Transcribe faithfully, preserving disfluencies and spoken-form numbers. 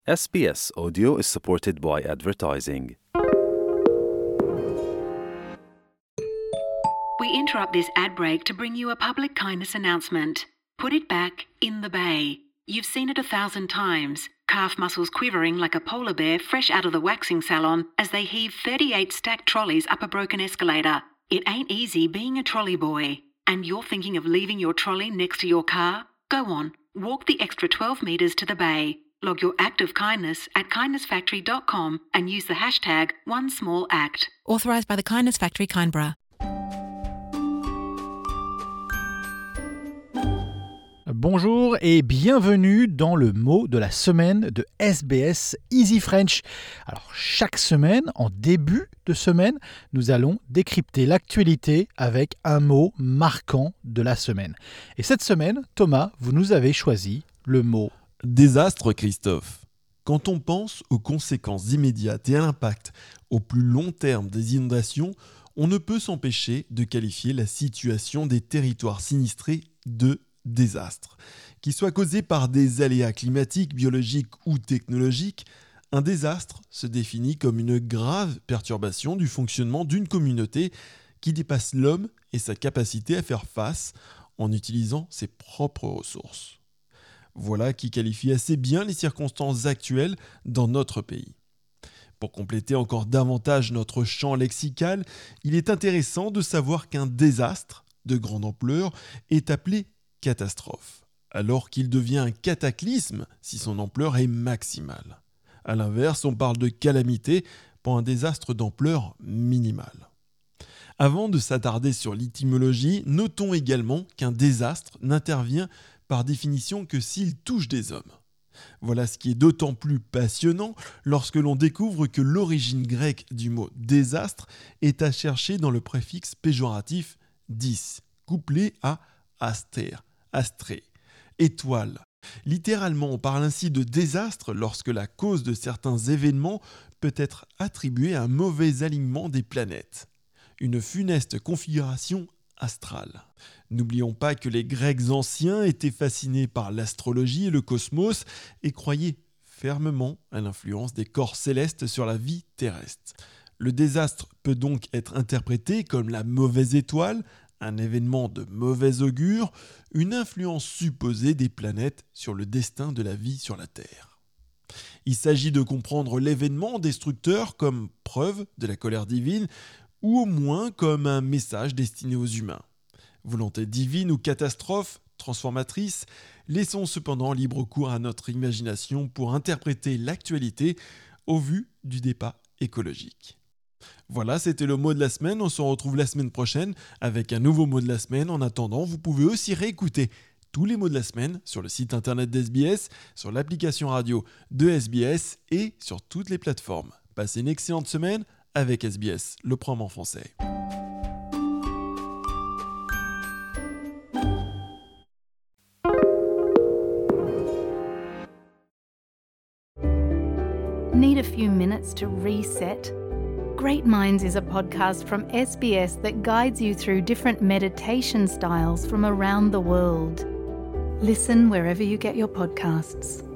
S B S Audio is supported by advertising. We interrupt this ad break to bring you a public kindness announcement. Put it back in the bay. You've seen it a thousand times. Calf muscles quivering like a polar bear fresh out of the waxing salon as they heave thirty-eight stacked trolleys up a broken escalator. It ain't easy being a trolley boy. And you're thinking of leaving your trolley next to your car? Go on, walk the extra twelve metres to the bay. Log your act of kindness at kindness factory dot com and use the hashtag one small act. Authorised by the Kindness Factory, Kindborough. Bonjour et bienvenue dans le mot de la semaine de S B S Easy French. Alors chaque semaine, en début de semaine, nous allons décrypter l'actualité avec un mot marquant de la semaine. Et cette semaine, Thomas, vous nous avez choisi le mot désastre, Christophe. Quand on pense aux conséquences immédiates et à l'impact au plus long terme des inondations, on ne peut s'empêcher de qualifier la situation des territoires sinistrés de désastre. Qu'il soit causé par des aléas climatiques, biologiques ou technologiques, un désastre se définit comme une grave perturbation du fonctionnement d'une communauté qui dépasse l'homme et sa capacité à faire face en utilisant ses propres ressources. Voilà qui qualifie assez bien les circonstances actuelles dans notre pays. Pour compléter encore davantage notre champ lexical, il est intéressant de savoir qu'un désastre de grande ampleur est appelé catastrophe, alors qu'il devient un cataclysme si son ampleur est maximale. A l'inverse, on parle de calamité pour un désastre d'ampleur minimale. Avant de s'attarder sur l'étymologie, notons également qu'un désastre n'intervient par définition que s'il touche des hommes. Voilà ce qui est d'autant plus passionnant lorsque l'on découvre que l'origine grecque du mot désastre est à chercher dans le préfixe péjoratif dis, couplé à aster, astré, étoile. Littéralement, on parle ainsi de désastre lorsque la cause de certains événements peut être attribuée à un mauvais alignement des planètes, une funeste configuration astrale. N'oublions pas que les Grecs anciens étaient fascinés par l'astrologie et le cosmos et croyaient fermement à l'influence des corps célestes sur la vie terrestre. Le désastre peut donc être interprété comme la mauvaise étoile, un événement de mauvais augure, une influence supposée des planètes sur le destin de la vie sur la Terre. Il s'agit de comprendre l'événement destructeur comme preuve de la colère divine ou au moins comme un message destiné aux humains. Volonté divine ou catastrophe transformatrice, laissons cependant libre cours à notre imagination pour interpréter l'actualité au vu du débat écologique. Voilà, c'était le mot de la semaine. On se retrouve la semaine prochaine avec un nouveau mot de la semaine. En attendant, vous pouvez aussi réécouter tous les mots de la semaine sur le site internet d'S B S, sur l'application radio de S B S et sur toutes les plateformes. Passez une excellente semaine avec S B S, le programme en français. Need a few minutes to reset? Great Minds is a podcast from S B S that guides you through different meditation styles from around the world. Listen wherever you get your podcasts.